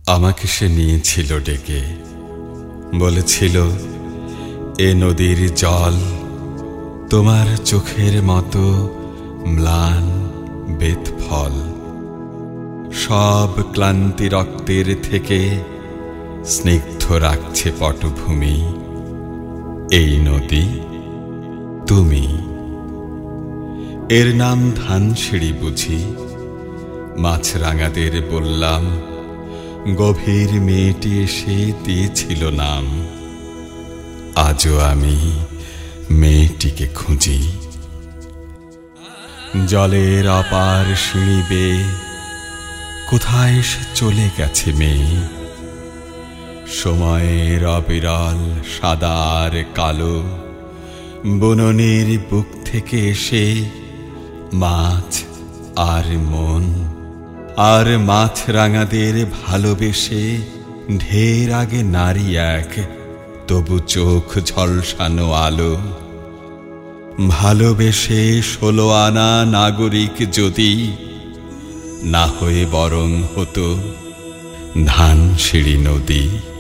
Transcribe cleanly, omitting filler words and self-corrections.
আমাকে সে নিয়েছিল ডেকে, বলেছিল এ নদীর জল তোমার চোখের মতো ম্লান বেতফল, সব ক্লান্তি রক্তের থেকে স্নিগ্ধ রাখছে পটভূমি। এই নদী তুমি। এর নাম ধানসিঁড়ি বুঝি। মাছরাঙাদের বললাম, গভীর মেয়েটি এসে দিয়েছিল নাম। আজও আমি মেয়েটিকে খুঁজি। জলের অপার সিঁড়ি বেয়ে কোথায় সে চলে গেছে মেয়ে। সময়ের অবিরল সাদা আর কালো বননের বুক থেকে এসে মাছ আর মন আর মাছরাঙাদের ভালোবেসে ঢের আগে নারী এক, তবু চোখ ঝলসানো আলো। ভালোবেসে 16 আনা নাগরিক যদি না হয়ে বরং হতো ধানসিঁড়ি নদী।